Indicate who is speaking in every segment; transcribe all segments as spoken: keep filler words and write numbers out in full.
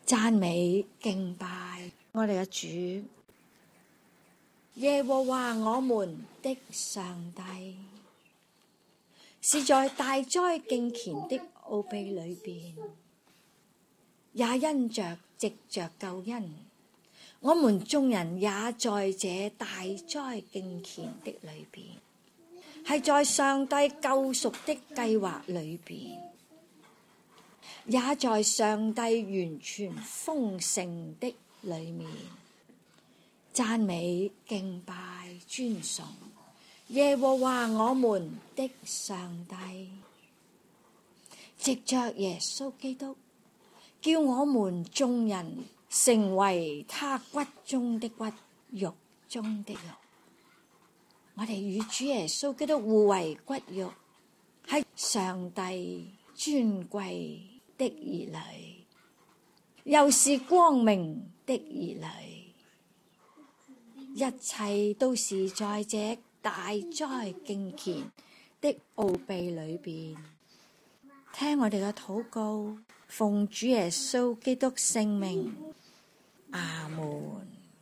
Speaker 1: 讚美敬拜我哋嘅主，耶和華我們的上帝，是在大哉敬虔的奧秘裏邊，也因着藉着救恩，我們眾人也在這大哉敬虔的裏邊，係在上帝救贖的計劃裏邊，也在上帝完全豐盛的裏面，讚美敬拜尊崇耶和華我們的上帝，藉着耶穌基督，叫我們眾人成為他骨中的骨，肉中的肉。我哋與主耶穌基督互為骨肉，係上帝尊貴的兒女，又是光明的兒女，一切都是在這大哉敬虔的奧秘裏邊。聽我哋嘅禱告，奉主耶穌基督聖名，阿門。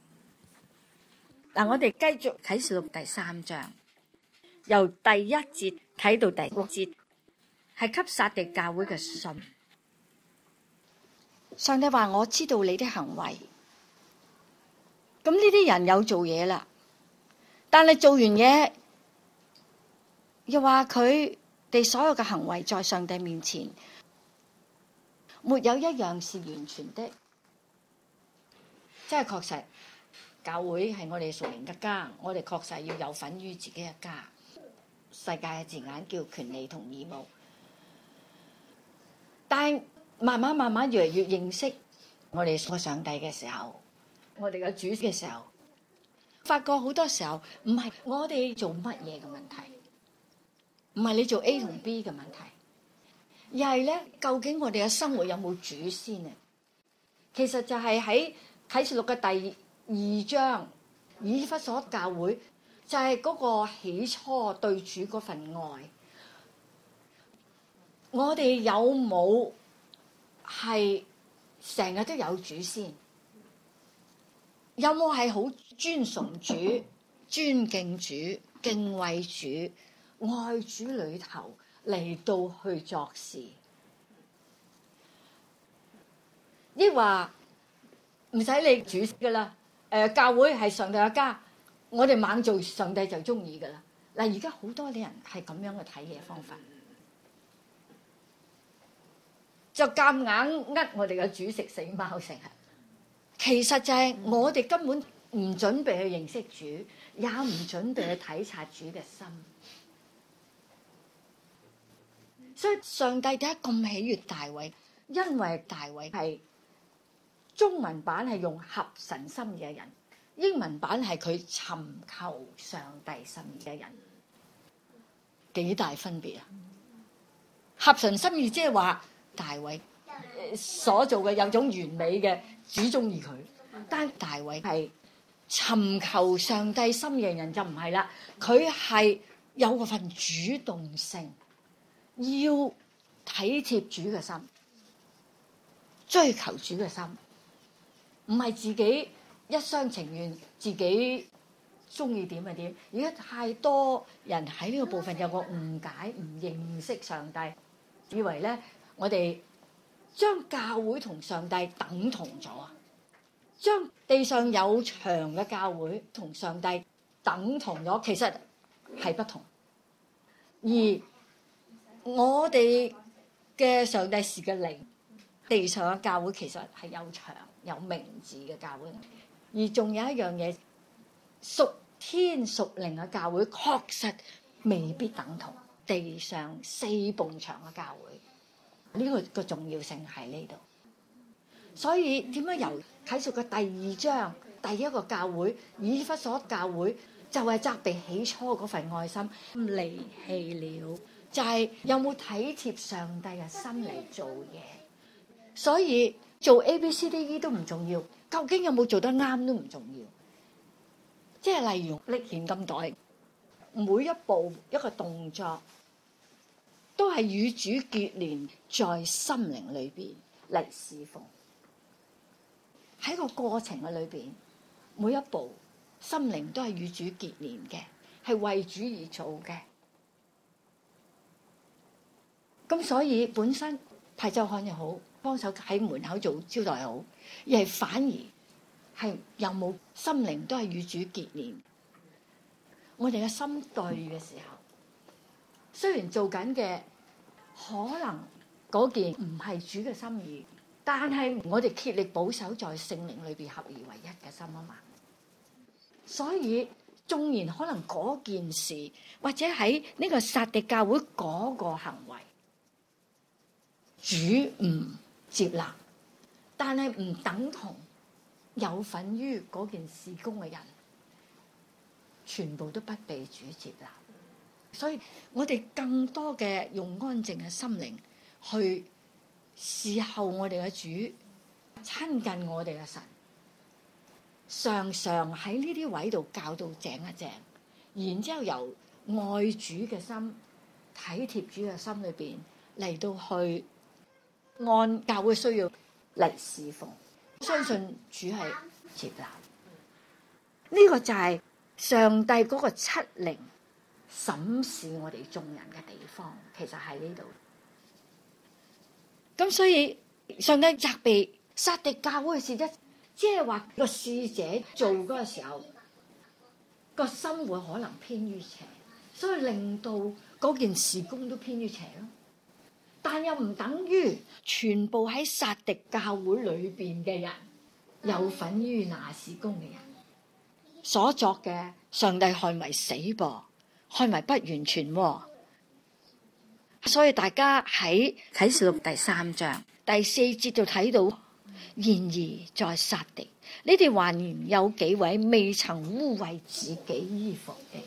Speaker 1: 嗱，我哋繼續啟示錄第三章，由第一節睇到第六節，係給撒狄教會嘅信。上帝話：我知道你的行為。咁呢啲人有做嘢啦，但係做完嘢，又話佢哋所有嘅行為在上帝面前，沒有一樣是完全的。真係確實，教會係我哋屬靈嘅家，我哋確實要有份於自己嘅家。世界嘅字眼叫權利同義務，但係慢慢慢慢越嚟越認識我哋個上帝嘅時候，我哋嘅主嘅時候，發覺好多時候唔係我哋做乜嘢嘅問題，唔係你做 A 同 B 嘅問題，而係咧究竟我哋嘅生活有冇主先啊？其實就係喺啟示錄嘅第二章，以弗所教會就係嗰個起初對主嗰份愛，我哋有冇係成日都有主先？有冇係好尊崇主、尊敬主、敬畏主、愛主裏頭嚟到去作事？抑或唔使你主噶啦？誒、呃，教會係上帝嘅家，我哋猛做上帝就中意噶啦。嗱，而家好多啲人係咁樣嘅睇嘢方法，就夾硬呃我哋嘅主食死貓成日。其實就係我哋根本唔準備去認識主，也唔準備去體察主嘅心。所以上帝點解咁喜悅大衛？因為大衛係中文版係用合神心意嘅人，英文版係佢尋求上帝心意嘅人，幾大分別啊！合神心意即係話大衛所做嘅有種完美嘅。主中意佢，但大衛係尋求上帝心意嘅人就唔係啦，佢係有嗰份主動性，要體貼主嘅心，追求主嘅心，唔係自己一廂情願，自己中意點就點。而家太多人喺呢個部分有個誤解，唔認識上帝，以為咧我哋將教會同上帝等同咗啊！將地上有牆嘅教會同上帝等同咗，其實係不同。而我哋嘅上帝是嘅靈，地上嘅教會其實係有牆有名字嘅教會。而仲有一樣嘢，屬天屬靈嘅教會確實未必等同地上四埲牆嘅教會。呢個個重要性喺呢度，所以點樣由啟示嘅第二章第一個教會以弗所教會就係責備起初嗰份愛心離棄了，就係有冇體貼上帝嘅心嚟做嘢。所以做 A B C D E 都唔重要，究竟有冇做得啱都唔重要。即係例如歷險咁代，每一步一個動作，都係與主結連在心靈裏邊嚟侍奉， 喺個過程嘅裏邊，每一步心靈都係與主結連嘅，係為主而做嘅。咁所以本身派周刊又好，幫手喺門口做招待又好，而係反而係有冇心靈都係與主結連。我哋嘅心對嘅時候，雖然做緊嘅可能嗰件唔係主嘅心意，但係我哋竭力保守在聖靈裏邊合而為一嘅心啊嘛。所以縱然可能嗰件事或者喺呢個撒狄教會嗰個行為，主唔接納，但係唔等同有份於嗰件事工嘅人全部都不被主接納。所以我哋更多嘅用安靜嘅心靈去侍候我哋嘅主，親近我哋嘅神，常常喺呢啲位度教導正一正，然之後由愛主嘅心、體貼主嘅心裏邊嚟到去按教會需要嚟侍奉，相信主係接納。呢、這個就係上帝嗰個七靈審視我哋眾人嘅地方，其實喺呢度。咁所以上帝責備撒狄教會嘅事啫，即係話個使者做嗰個時候，個心會可能偏於邪，所以令到嗰件事工都偏於邪咯。但又唔等於全部喺撒狄教會裏邊嘅人有份於那事工嘅人所作嘅，上帝看為死噃，看為不完全喎。所以大家喺啟示錄第三章第四節就睇到，然而在撒狄，你哋還然有幾位未曾污穢自己衣服嘅。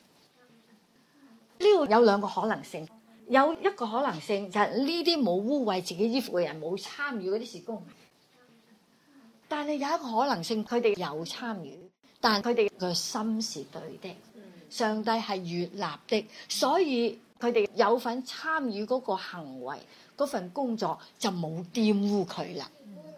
Speaker 1: 呢度有兩個可能性，有一個可能性就係呢啲冇污穢自己衣服嘅人冇參與嗰啲事工，但係有一個可能性，佢哋有參與，但佢哋嘅心是對的，上帝係悅納的，所以佢哋有份參與嗰個行為，嗰份工作就冇玷污佢啦。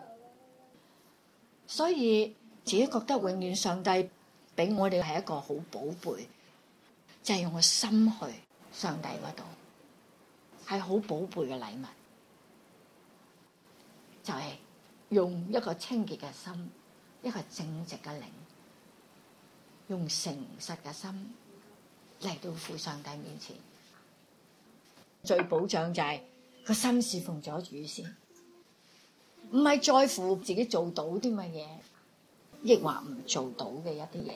Speaker 1: 所以自己覺得永遠上帝俾我哋係一個好寶貝，就係用個心去上帝嗰度，係好寶貝嘅禮物，就係用一個清潔嘅心，一個正直嘅靈，用誠實嘅心嚟到父上帝面前。最保障就係個心侍奉咗主先，唔係在乎自己做到啲乜嘢，亦或唔做到嘅一啲嘢。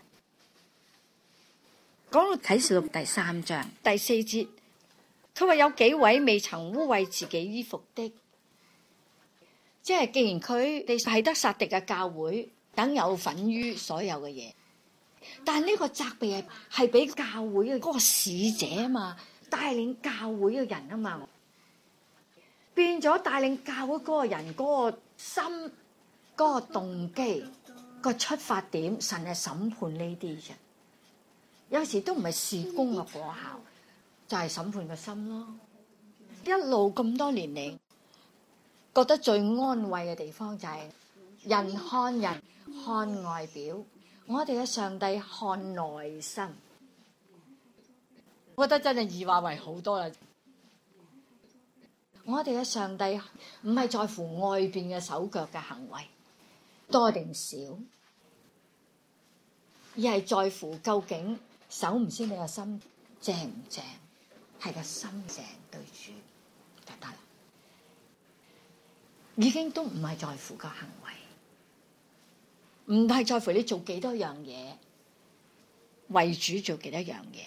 Speaker 1: 講到啟示錄第三章第四節，佢話有幾位未曾污穢自己衣服的，即係既然佢哋係得撒狄嘅教會，等有份於所有嘅嘢，但係呢個責備係係俾教會嘅嗰個使者啊嘛，帶領教會嘅人啊嘛，變咗帶領教會嗰個人嗰個心、嗰個動機、個出發點，神係審判呢啲啫。有時都唔係事工嘅果效，就係審判個心咯。一路咁多年嚟，覺得最安慰嘅地方就係人看人看外表，我哋嘅上帝看內心。我覺得真係易話為好多啦。我哋嘅上帝唔係在乎外邊嘅手腳嘅行為多定少，而係在乎究竟守唔先你個心正唔正，係個心正對主就得啦。已經都唔係在乎個行為，唔係在乎你做幾多樣嘢，為主做幾多樣嘢。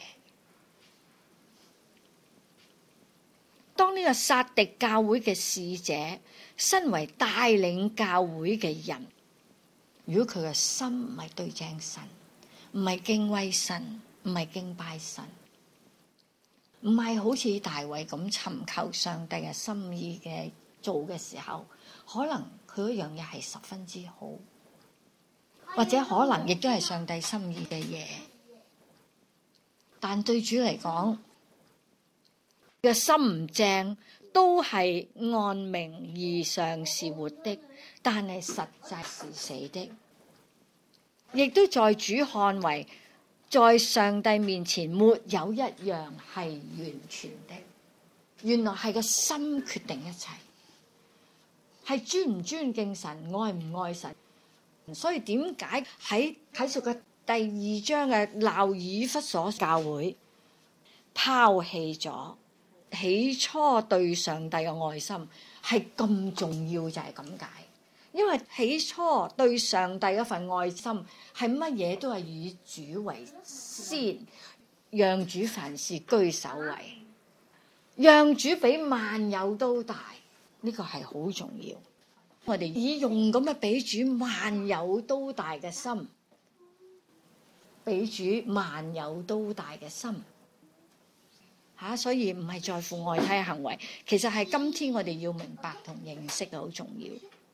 Speaker 1: 當呢個撒狄教會嘅使者，身為帶領教會嘅人，如果佢嘅心唔係對正神，唔係敬畏神，唔係敬拜神，唔係好似大衛咁尋求上帝嘅心意嘅做嘅時候，可能佢嗰樣嘢係十分之好，或者可能亦都係上帝心意嘅嘢，但對主嚟講，個心唔正， 都係按名義上是活的，但係實際是死的。亦都在主看為在上帝面前沒有一樣係完全的。原來係個心決定一切，係尊唔尊敬神，愛唔愛神。所以點解喺啟示錄嘅第二章嘅鬧以弗所教會拋棄咗起初對上帝嘅愛心係咁重要，就係咁解。因為起初對上帝嗰份愛心係乜嘢都係以主為先，讓主凡事居首位，讓主比萬有都大，呢個係好重要。我哋以用咁嘅比主萬有都大嘅心，比主萬有都大嘅心吓，所以唔係在乎外體嘅行為，其實係今天我哋要明白同認識嘅好重要。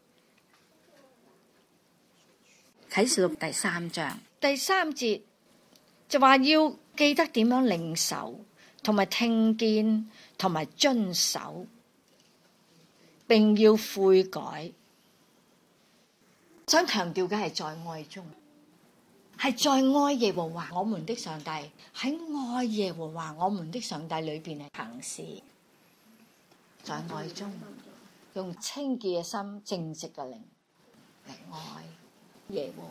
Speaker 1: 啟示錄第三章第三節就話要記得點樣領受，同埋聽見，同埋遵守，並要悔改。想強調嘅係在愛中，係在愛耶和華我們的上帝，喺愛耶和華我們的上帝裏邊嚟行事，在愛中用清潔嘅心、正直嘅靈嚟愛耶和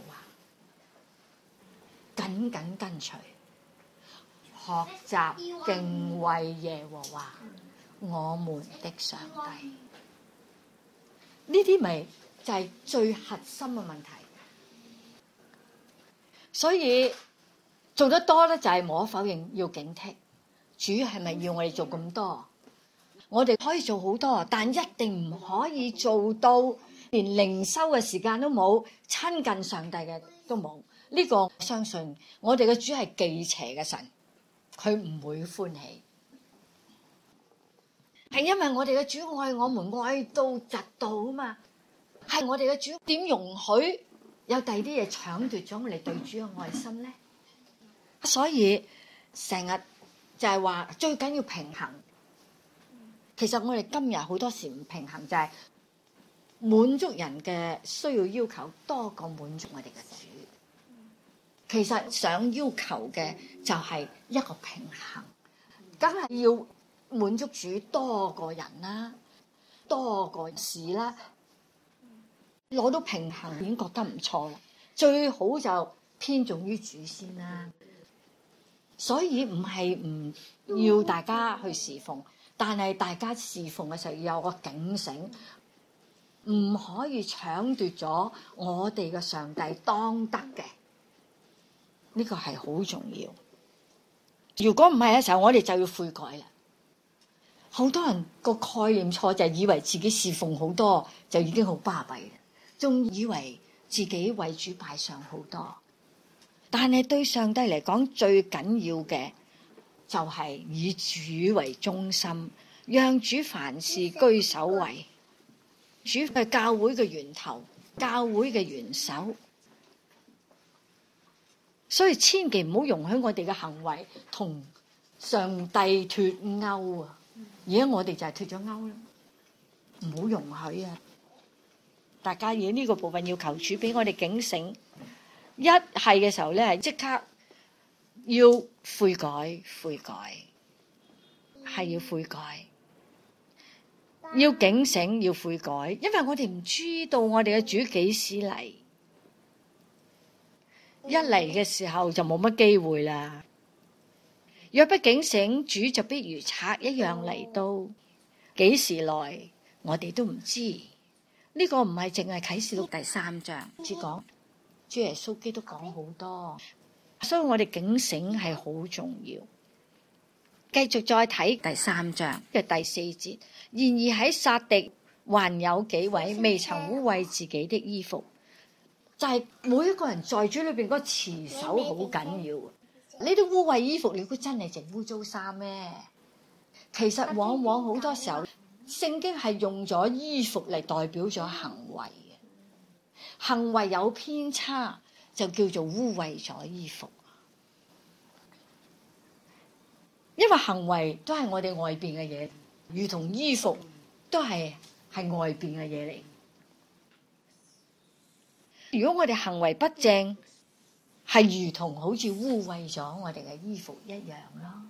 Speaker 1: 華，緊緊跟隨，學習敬畏耶和華我們的上帝。呢啲咪就係最核心嘅問題。所以做得多咧，就係無可否認要警惕。主係咪要我哋做咁多？我哋可以做好多，但一定唔可以做到連靈修嘅時間都冇，親近上帝嘅都冇。呢個相信我哋嘅主係忌邪嘅神，佢唔會歡喜。係因為我哋嘅主愛我們愛到窒到啊嘛，係我哋嘅主點容許有第二啲嘢搶奪咗我哋對主嘅愛心呢？所以成日就係話最緊要平衡。其實我哋今日好多時唔平衡，就係滿足人嘅需要要求多過滿足我哋嘅主。其實想要求嘅就係一個平衡，梗係要滿足主多個人啦，多個事啦，攞到平衡已經覺得唔錯啦。最好就偏重於主先啦。所以唔係唔要大家去侍奉，但係大家侍奉嘅時候要有個警醒，唔可以搶奪咗我哋嘅上帝當得嘅。呢個係好重要。如果唔係嘅時候，我哋就要悔改啦。好多人個概念錯，就係以為自己侍奉好多就已經好巴閉，仲以為自己為主擺上好多。但係對上帝嚟講，最緊要嘅就係以主為中心，讓主凡事居首位。主係教會嘅源頭，教會嘅元首。所以千祈唔好容許我哋嘅行為同上帝脫鈎啊！而家我哋就係脫咗鈎啦，唔好容許啊！大家要呢個部分要求主俾我哋警醒，一係嘅時候咧，係即刻要悔改，悔改係要悔改，要警醒，要悔改，因為我哋唔知道我哋嘅主幾時嚟。一嚟嘅時候就冇乜機會啦。若不警醒，主就必如賊一樣嚟到。幾時來，我哋都唔知。呢個唔係淨係啟示錄第三章只講，主耶穌基督講好多，所以我哋警醒係好重要。繼續再睇第三章嘅第四節。然而喺撒狄還有幾位未曾污穢自己的衣服。就係每一個人在主裏邊嗰個持守好緊要。你啲污穢衣服，你估真係淨污糟衫咩？其實往往好多時候，聖經係用咗衣服嚟代表咗行為嘅。行為有偏差，就叫做污穢咗衣服。因為行為都係我哋外邊嘅嘢， 如同衣服都係係外邊嘅嘢嚟。如果我哋行為不正，係如同好似污穢咗我哋嘅衣服一樣咯。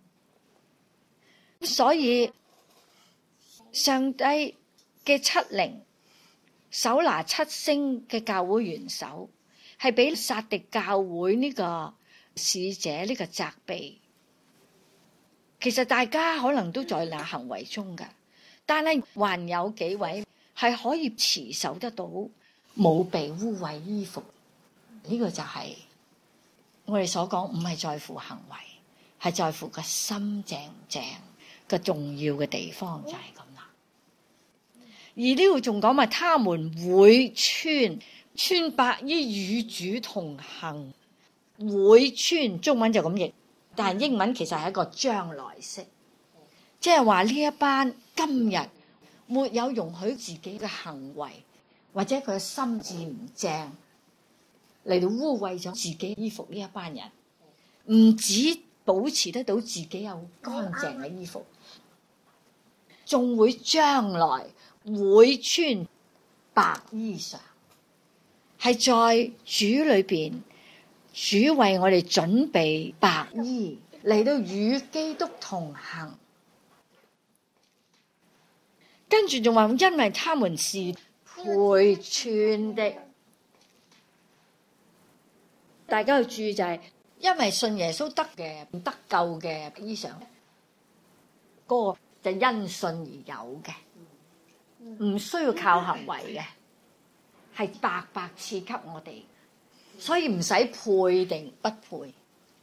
Speaker 1: 所以上帝嘅七靈手拿七星嘅教會元首，係俾撒狄教會呢個使者呢個責備。其實大家可能都在那行為中㗎，但係還有幾位係可以持守得到，冇被污穢衣服。呢個就係我哋所講，唔係在乎行為，係在乎個心正唔正。個重要嘅地方就係咁啦。而呢度仲講埋，他們會穿穿白衣與主同行。會穿中文就咁譯，但係英文其實係一個將來式，即係話呢一班今日沒有容許自己嘅行為或者佢嘅心智唔正嚟到污穢咗自己衣服，呢一班人唔止保持得到自己有乾淨嘅衣服，仲會將來會穿白衣裳，係在主裏邊，主為我哋準備白衣嚟到與基督同行。跟住仲話，因為他們是配穿的。大家要注意就係、是，因為信耶穌得嘅得救嘅衣裳，嗰、那個就因信而有嘅，唔需要靠行為嘅，係白白賜給我哋，所以唔使配定不配。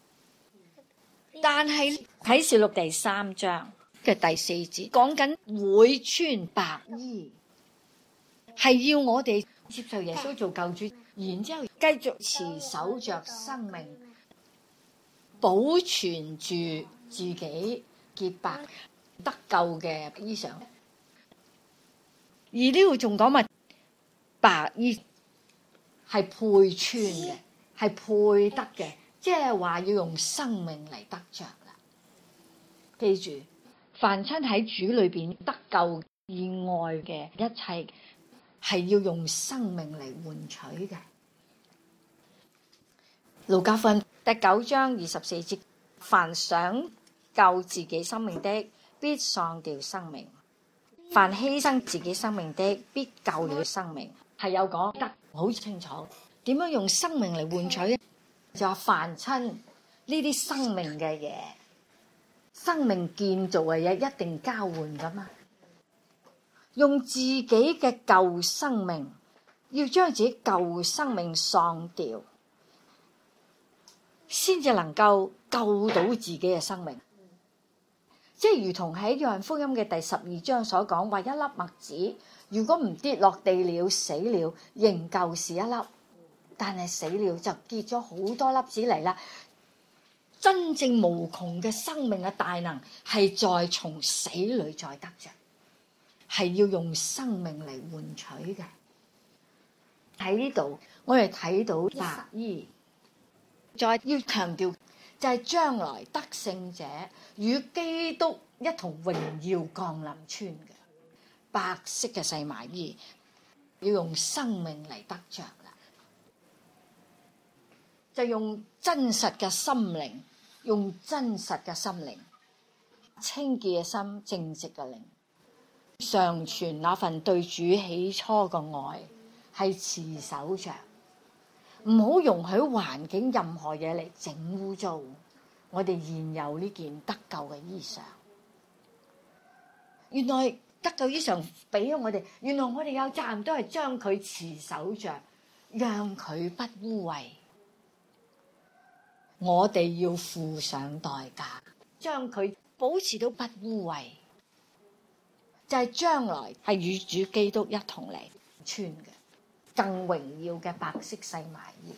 Speaker 1: 但係啟示錄第三章嘅第四節講緊會穿白衣，係要我哋接受耶穌做救主，然之後繼續持守着生命，保存住自己潔白得救嘅衣裳。而呢度仲講埋白衣係配穿嘅，係配得嘅，即係話要用生命嚟得着啦。記住，凡親喺主裏邊得救以外嘅一切，係要用生命嚟換取嘅。路加福音第九章二十四節，凡想救自己生命的，必喪掉生命；凡犧牲自己生命的，必救了生命。係有講得好清楚，點樣用生命嚟換取呢？就話凡親呢啲生命嘅嘢，生命建造嘅嘢，一定交換噶嘛。用自己嘅舊生命，要將自己舊生命喪掉，先至能夠救到自己嘅生命。即係如同喺約翰福音嘅第十二章所講，話一粒麥子如果唔跌落地了，死了，仍舊是一粒，但係死了就結咗好多粒子嚟啦。真正無窮嘅生命嘅大能係在從死裏再得着，係要用生命嚟換取嘅。喺呢度我哋睇到白衣，再要強調就係將來得勝者與基督一同榮耀降臨穿嘅白色嘅細麻衣，要用生命嚟得着啦。就用真實嘅心靈，用真實嘅心靈，清潔嘅心，正直嘅靈，常存那份對主起初嘅愛，係持守着，唔好容許環境任何嘢嚟整污糟我哋現有呢件得救嘅衣裳。原來得救衣裳俾咗我哋，原來我哋有責任都係將佢持守着，讓佢不污穢。我哋要付上代價，將佢保持到不污穢，就係、是、將來係與主基督一同嚟穿嘅更榮耀嘅白色細麻衣。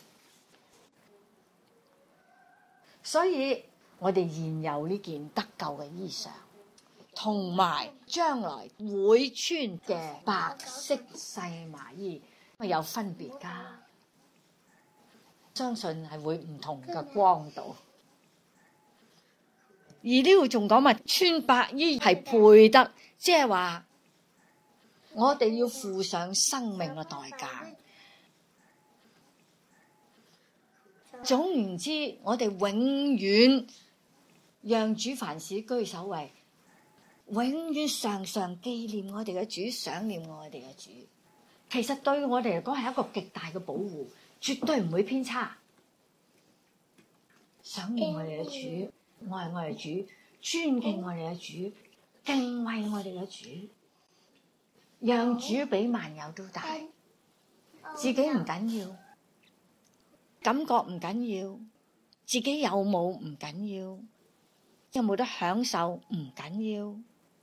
Speaker 1: 所以我哋現有呢件得救嘅衣裳，同埋將來會穿嘅白色細麻衣，係有分別㗎。相信係會唔同嘅光度。 而呢度仲講話穿白衣係配得，即係話我哋要付上生命嘅代價。總言之，我哋永遠讓主凡事居首位，永遠常常紀念我哋嘅主，想念我哋嘅主。其實對我哋嚟講係一個極大嘅保護，絕對唔會偏差。想念我哋嘅主，愛我哋主，尊敬我哋嘅主，敬畏我哋嘅主，讓主比萬有都大。自己唔緊要，感覺唔緊要，自己有冇唔緊要，有冇得享受唔緊要。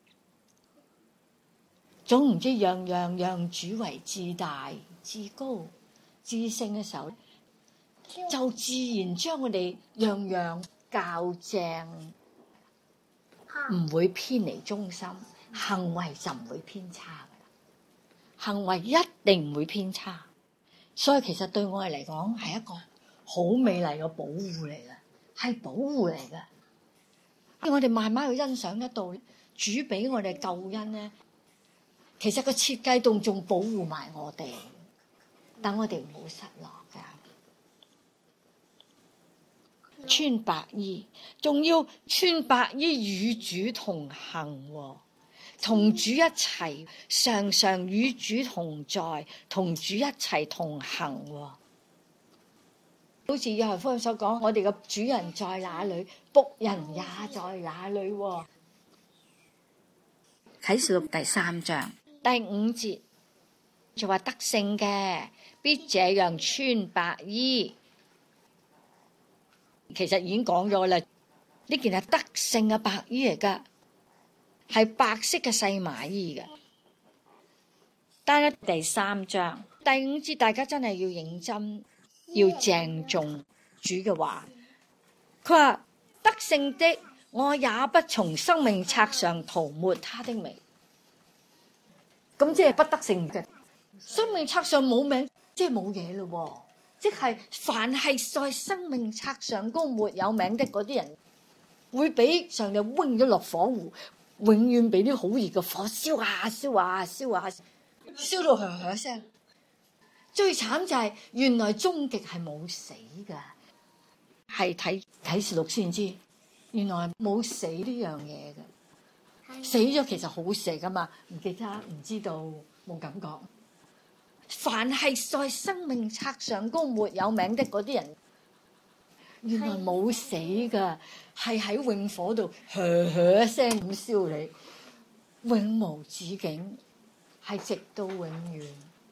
Speaker 1: 總唔知樣樣讓主為至大、至高、至聖嘅時候，就自然將我哋樣樣校正，唔會偏離中心，行為就唔會偏差噶啦。行為一定唔會偏差，所以其實對我哋嚟講係一個好美麗嘅保護嚟嘅，係保護嚟嘅。我哋慢慢去欣賞得到主俾我哋救恩咧。其實個設計度仲保護埋我哋，等我哋唔好失落噶。穿白衣，仲要穿白衣與主同行，同主一齊，常常與主同在，同主一齊同行。好似約翰福音所講，我哋嘅主人在哪裏，僕人也在哪裏。啟示錄第三章第五節就話得勝嘅必這樣穿白衣。其實已經講咗啦，呢件係得勝嘅白衣嚟噶，係白色嘅細麻衣嘅。但係第三章第五節，大家真係要認真，要鄭重主嘅話。佢話得勝的，我也不從生命冊上塗抹他的名。咁即係不得勝嘅，生命冊上冇名，即係冇嘢咯。即係凡係在生命冊上高沒有名的嗰啲人，會俾上帝扔咗落火湖，永遠俾啲好熱嘅火燒下燒下燒下，燒到響響聲。最慘就係原來終極係冇死噶，係睇啟示錄先知，原來冇死呢樣嘢嘅。死咗其實好死噶嘛，唔記得唔知道冇感覺。凡係在生命冊上高沒有名的嗰啲人，原來冇死噶，係喺永火度噓噓一聲咁燒你，永無止境，係直到永遠。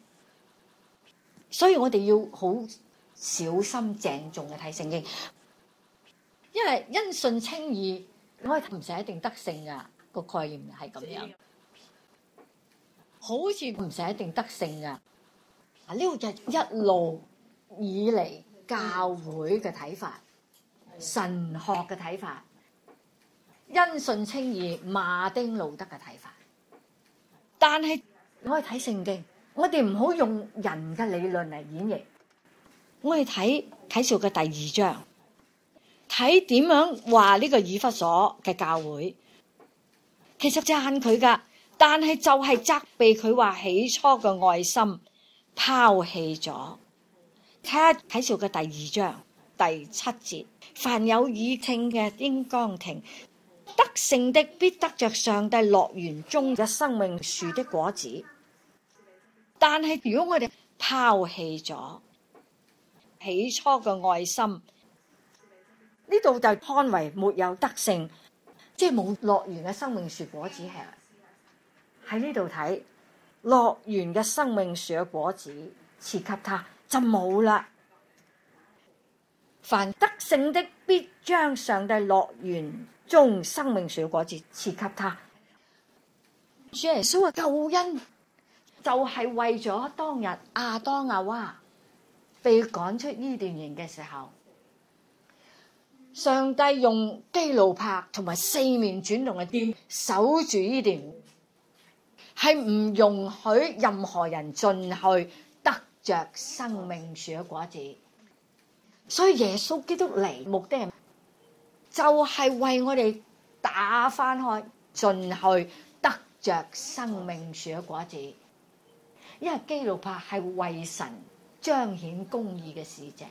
Speaker 1: 所以我哋要好小心鄭重嘅睇聖經，因為因信稱義，我哋唔使一定得勝噶。個概念係咁樣，好似唔使一定得勝噶。啊，呢個就一路以嚟教會嘅睇法、神學嘅睇法、因信稱義馬丁路德嘅睇法。但係我哋睇聖經，我哋唔好用人嘅理論嚟演繹。我哋睇啟示錄嘅第二章，睇點樣話呢個以弗所嘅教會。其實讚佢噶，但係就係責備佢話起初嘅愛心拋棄咗。睇下啟示錄嘅第二章第七節，凡有耳聽嘅應當聽，得勝的必得着上帝樂園中嘅生命樹的果子。但係如果我哋拋棄咗起初嘅愛心，呢度就看為沒有得勝。即係冇樂園嘅生命樹果子吃，喺呢度睇樂園嘅生命樹嘅果子賜給他就冇啦。凡得勝的必將上帝樂園中生命樹嘅果子賜給他。主耶穌嘅救恩就係為咗當日亞當夏娃被趕出伊甸園嘅時候，上帝用基路伯同埋四面轉動嘅劍守住伊甸園，係唔容許任何人進去得着生命樹嘅果子。所以耶穌基督嚟目的就係為我哋打翻開，進去得着生命樹嘅果子。因為基路伯係為神彰顯公義嘅使者，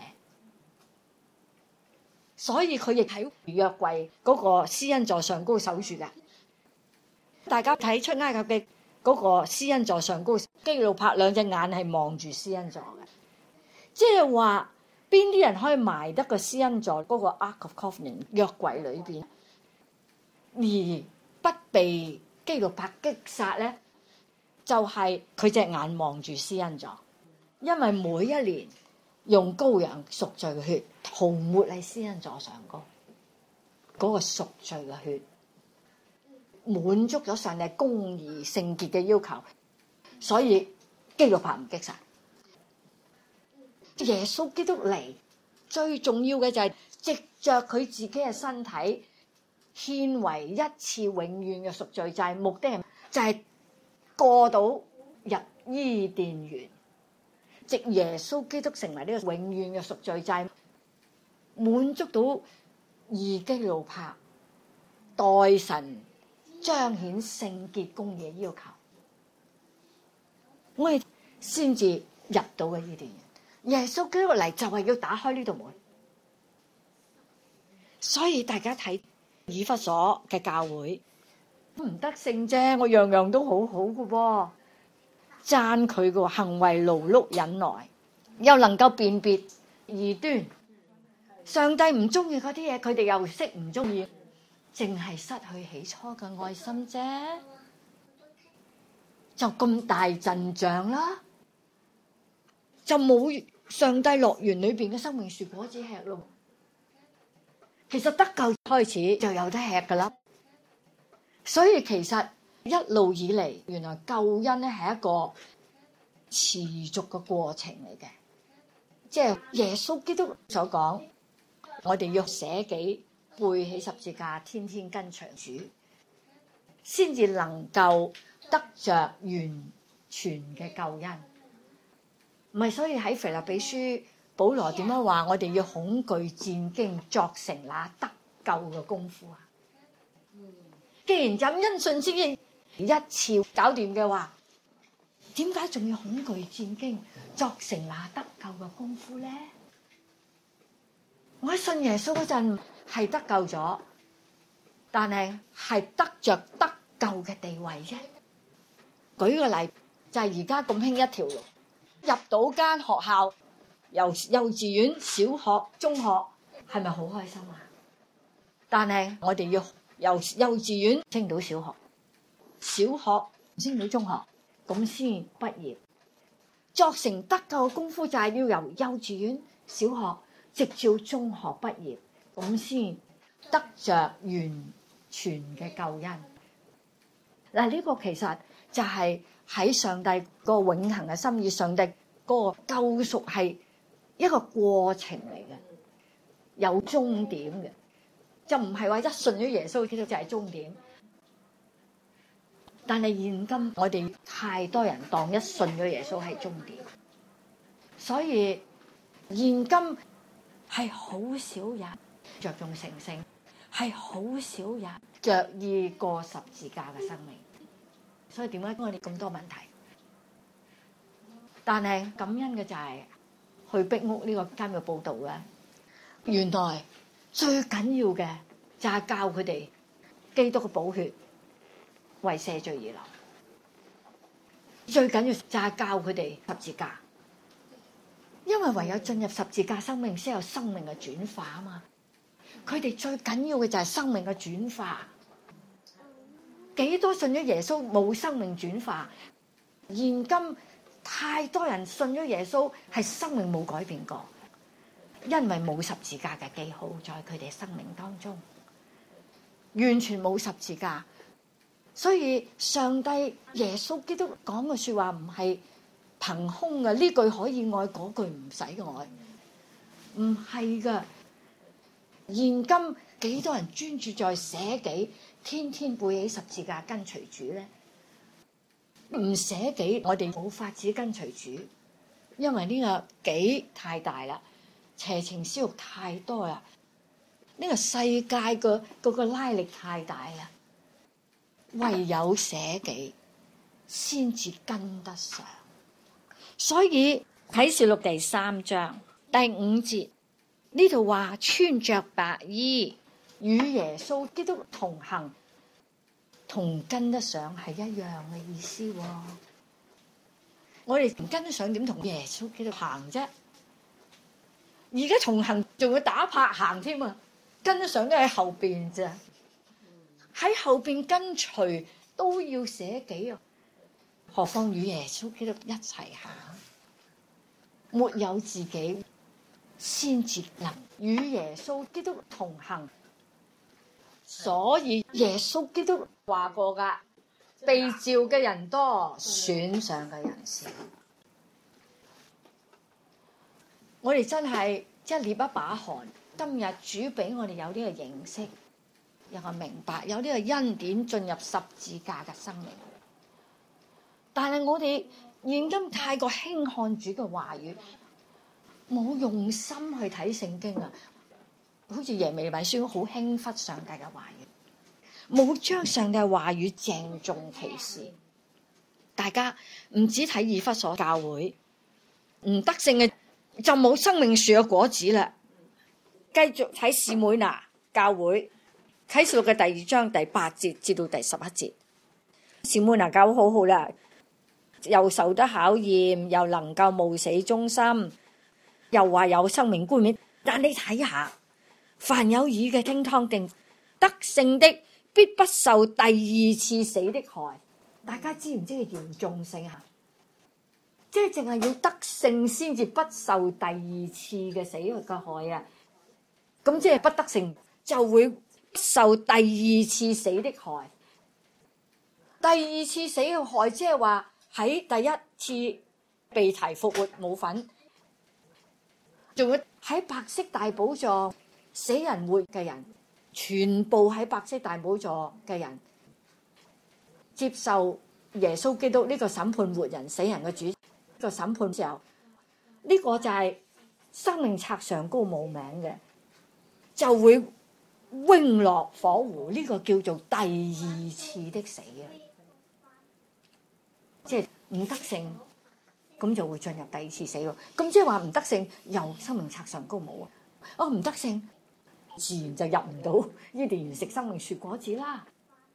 Speaker 1: 所以佢亦喺約櫃嗰個施恩座上高守住嘅。大家睇出埃及嘅嗰個施恩座上高，基路伯兩隻眼係望住施恩座嘅，即係話邊啲人可以埋得個施恩座嗰個 Ark of Covenant 約櫃裏邊，而不被基路伯擊殺咧？就係佢隻眼望住施恩座，因為每一年用羔羊贖罪嘅血塗抹喺施恩座上高，嗰、那個贖罪嘅血滿足咗上帝公義聖潔嘅要求，所以基路伯唔擊殺。耶穌基督嚟最重要嘅就係藉着佢自己嘅身體獻為一次永遠嘅贖罪祭，目的係就係、是。過到入伊甸園，藉耶穌基督成為呢個永遠嘅贖罪祭，滿足到義基路伯代神彰顯聖潔公義嘅要求，我哋先至入到嘅伊甸園。耶穌基督嚟就係要打開呢道門，所以大家睇以弗所嘅教會。唔得勝啫，我樣樣都好好嘅噃，讚佢個行為勞碌忍耐，又能夠辨別異端。上帝唔中意嗰啲嘢，佢哋又識唔中意，淨係失去起初嘅愛心啫，就咁大陣仗啦，就冇上帝樂園裏邊嘅生命樹果子吃咯。其實得救開始就有得吃噶啦。所以其實一路以嚟，原來救恩咧係一個持續嘅過程嚟嘅，即係耶穌基督所講，我哋要捨己背起十字架，天天跟隨主，先至能夠得着完全嘅救恩。唔係，所以喺腓立比書，保羅點樣話我哋要恐懼戰兢，作成那得救嘅功夫啊？既然咁因信先一次搞掂嘅話，點解仲要恐懼戰兢，作成那得救嘅功夫咧？我喺信耶穌嗰陣係得救咗，但係係得着得救嘅地位啫。舉個例，就係而家咁興一條路，入到間學校，由幼稚園、小學、中學，係咪好開心啊？但係我哋要由幼稚園升到小學，小學升到中學，咁先畢業。作成得救嘅功夫就係要由幼稚園、小學直至中學畢業，咁先得着完全嘅救恩。嗱，呢個其實就係喺上帝個永恆嘅心意，上帝嗰個救贖係一個過程嚟嘅，有終點嘅。就唔係話一信咗耶穌基督就係終點，但係現今我哋太多人當一信咗耶穌係終點，所以現今係好少人着重成聖，係好少人着意過十字架嘅生命。所以點解我哋咁多問題？但係感恩嘅就係去壁屋呢個監獄報道嘅，原來最緊要嘅就係教佢哋基督嘅寶血為赦罪而流，最緊要就係教佢哋十字架，因為唯有進入十字架生命先有生命嘅轉化啊嘛。佢哋最緊要嘅就係生命嘅轉化，幾多信咗耶穌冇生命轉化？現今太多人信咗耶穌係生命冇改變過，因為冇十字架嘅記號在佢哋生命當中，完全冇十字架。所以上帝耶穌基督講嘅說話唔係憑空嘅，呢句可以愛，嗰句唔使愛，唔係噶。現今幾多人專注在捨己，天天背起十字架跟隨主咧？唔捨己，我哋冇法子跟隨主，因為呢個己太大啦，邪情私欲太多啦， 呢個世界個嗰個拉力太大啦，唯有捨己先至跟得上。所以啟示錄第三章第五節呢度話，穿着白衣與耶穌基督同行，同跟得上係一樣嘅意思喎。我哋唔跟得上點同耶穌基督行啫？而家同行仲要打拍行添啊！跟得上都喺後邊咋，喺後邊跟隨都要捨己啊！何況與耶穌基督一齊行，沒有自己先至能與耶穌基督同行。所以耶穌基督話過噶，被召嘅人多，選上嘅人少。我哋真係一捏一把汗。今日主俾我哋有呢個認識，有個明白，有呢個恩典進入十字架嘅生命。但係我哋現今太過輕看主嘅話語，冇用心去睇聖經啊！好似耶利米書好輕忽上帝嘅話語，冇將上帝嘅話語鄭重其事。大家唔止睇以弗所教會，唔得勝嘅就冇生命樹嘅果子啦。繼續睇士每拿教會，啟示錄嘅第二章第八節至到第十一節。士每拿教會好好啦，又受得考驗，又能夠冒死忠心，又話有生命冠冕。但你睇下，凡有耳嘅聽湯定，得勝的必不受第二次死的害。大家知唔知佢嚴重性啊？即係淨係要得勝先至不受第二次嘅死嘅害啊！咁即係不得勝就會受第二次死的害。第二次死嘅害即係話喺第一次被提復活冇份，仲會喺白色大寶座死人活嘅人，全部喺白色大寶座嘅人接受耶穌基督呢個審判活人死人嘅主。這個審判之後，呢、這個就係生命冊上高冇名嘅，就會扔落火湖，呢、這個叫做第二次的死啊！即係唔得勝，咁就會進入第二次死喎。咁即係話唔得勝，又生命冊上高冇啊！哦，唔得勝，自然就入唔到伊甸園食生命樹果子啦。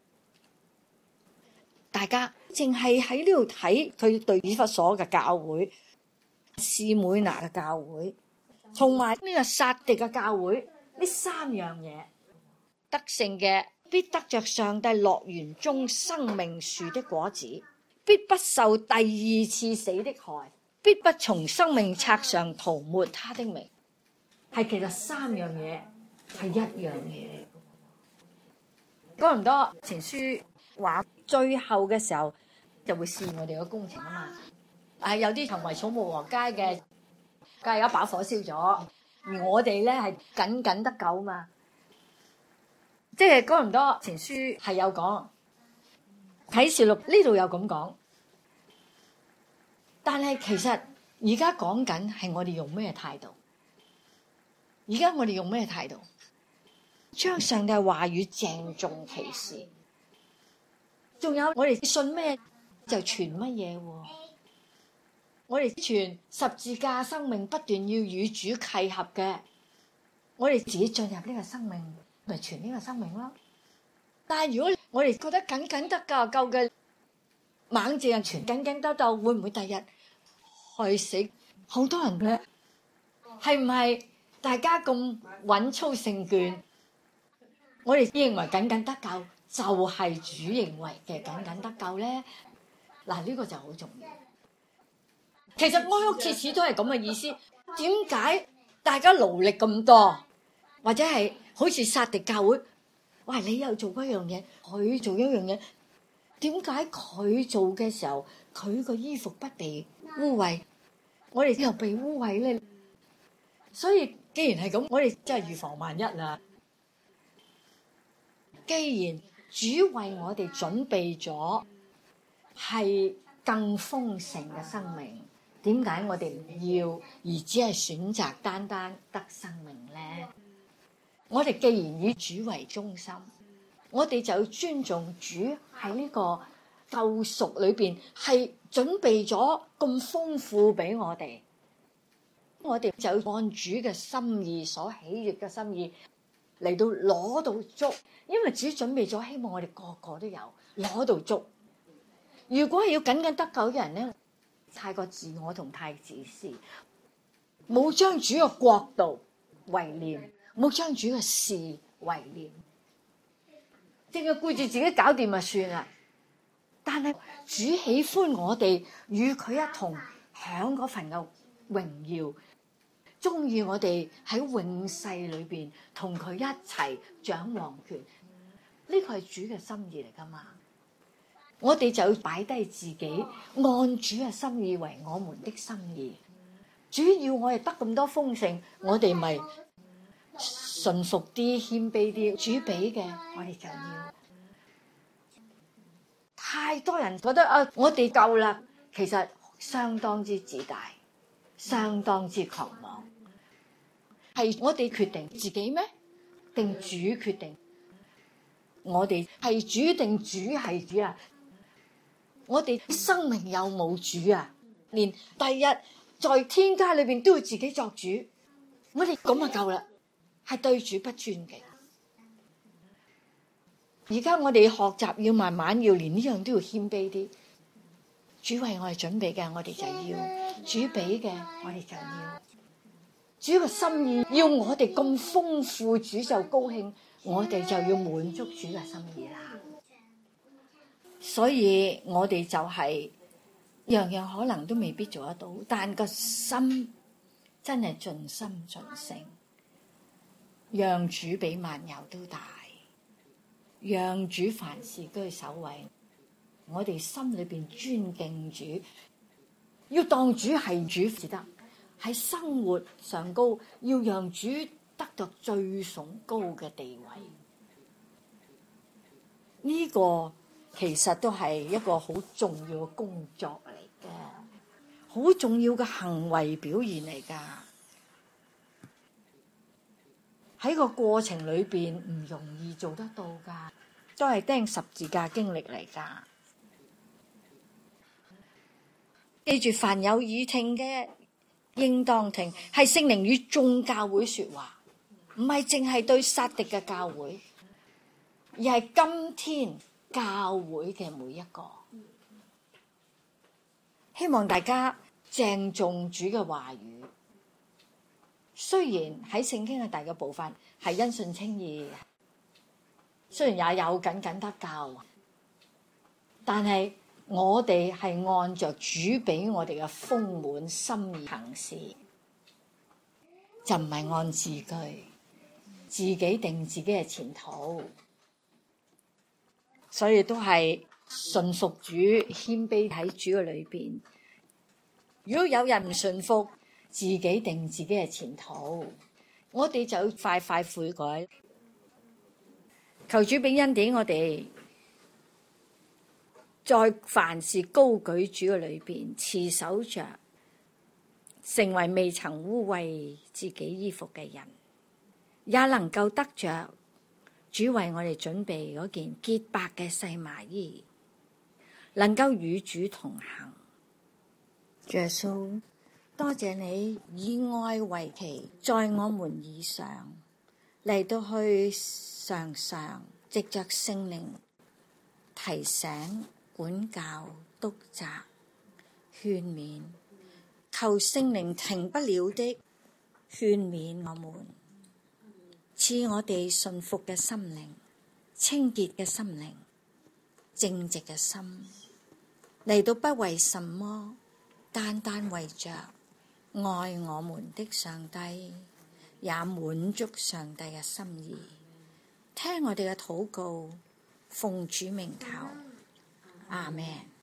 Speaker 1: 大家淨係喺呢度睇佢對以弗所嘅教會、士每拿嘅教會，同埋呢個撒狄嘅教會。呢三樣嘢，得勝嘅必得着上帝樂園中生命樹的果子，必不受第二次死的害，必不從生命冊上塗抹他的名。係其實三樣嘢係一樣嘢。哥林多前書話最後嘅時候就會試我哋嘅工程啊嘛。啊，有啲行為草木禾秸嘅，梗係一把火燒咗。而我哋咧係僅僅得救嘛，即係哥林多前書係有講，啟示錄呢度有咁講，但係其實而家講緊係我哋用咩態度？而家我哋用咩態度？將上帝話語鄭重其事，仲有我哋信咩就傳乜嘢喎？我哋傳十字架生命，不斷要與主契合嘅，我哋自己進入呢個生命，咪傳呢個生命咯。但係如果我哋覺得僅僅得救夠嘅猛字人傳僅僅得救，會唔會第日害死好多人咧？係唔係大家咁穩操勝券？我哋認為僅僅得救就係主認為嘅僅僅得救咧？嗱，呢個就好重要。其實哀屋切齒都係咁嘅意思。點解大家勞力咁多，或者係好似撒狄教會，喂，你又做嗰樣嘢，佢做一樣嘢，點解佢做嘅時候佢個衣服不被污穢，我哋又被污穢咧？所以既然係咁，我哋真係預防萬一啦。既然主為我哋準備咗係更豐盛嘅生命，點解我哋唔要，而只係選擇單單得生命咧？ 我哋既然以主為中心，我哋就要尊重主喺呢個救贖裏邊係準備咗咁豐富俾我哋。我哋就按主嘅心意，所喜悅嘅心意嚟到攞到足，因為主準備咗，希望我哋個個都有攞到足。如果係要緊緊得救嘅人咧，太過自我同太自私，冇將主嘅國度為念，冇將主嘅事為念，淨係顧住自己搞掂就算啦。但係主喜歡我哋與佢一同享嗰份嘅榮耀，中意我哋喺永世裏邊同佢一齊掌王權，呢個係主嘅心意嚟噶嘛？我哋就要擺低自己，按主嘅心意為我們的心意。主要我哋得咁多豐盛，我哋咪順服啲、謙卑啲。主俾嘅，我哋就要。太多人覺得啊，我哋夠啦，其實相當之自大，相當之狂妄。係我哋決定自己咩？定主決定？我哋係主定主係主啊？我哋生命有冇主啊？連第一在天家裏邊都要自己作主，我哋咁就夠啦，係對主不尊敬。而家我哋學習要慢慢要連呢樣都要謙卑啲。主為我哋準備嘅，我哋就要；主俾嘅，我哋就要。主嘅心意要我哋咁豐富，主就高興，我哋就要滿足主嘅心意啦。所以我哋就係樣樣可能都未必做得到，但個心真係盡心盡性，讓主比萬有都大，讓主凡事居首位。我哋心裏邊尊敬主，要當主係主至得。喺生活上高，要讓主得到最崇高嘅地位。呢個其實都係一個好重要嘅工作嚟嘅，好重要嘅行為表現嚟㗎。喺個過程裏邊唔容易做得到㗎，都係釘十字架經歷嚟㗎。記住，凡有耳聽嘅，應當聽，係聖靈與眾教會說話，唔係淨係對撒狄嘅教會，而係今天教會嘅每一個。希望大家鄭重主嘅話語。雖然喺聖經嘅大嘅部分係因信稱義，雖然也有緊緊得救，但係我哋係按着主俾我哋嘅豐滿心意行事，就唔係按字句，自己定自己嘅前途。所以都係順服主，謙卑喺主嘅裏邊。如果有人唔順服，自己定自己嘅前途，我哋就要快快悔改。求主俾恩典我哋，在凡事高舉主嘅裏邊，持守着，成為未曾污穢自己衣服嘅人，也能夠得着主為我哋準備嗰件潔白嘅細麻衣，能夠與主同行。耶穌，多謝你以愛為旗，在我們以上嚟到去常常藉着聖靈提醒、管教、督責、勸勉，求聖靈停不了的勸勉我們，賜我哋順服嘅心靈、清潔嘅心靈、正直嘅心，嚟到不為什麼，單單為着愛我們的上帝，也滿足上帝嘅心意。聽我哋嘅禱告，奉主名求，阿們。